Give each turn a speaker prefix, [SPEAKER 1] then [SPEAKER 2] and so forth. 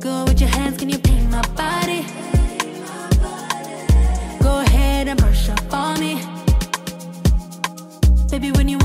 [SPEAKER 1] Go with your hands, can you paint my body? Go ahead and brush up on me. Baby, when you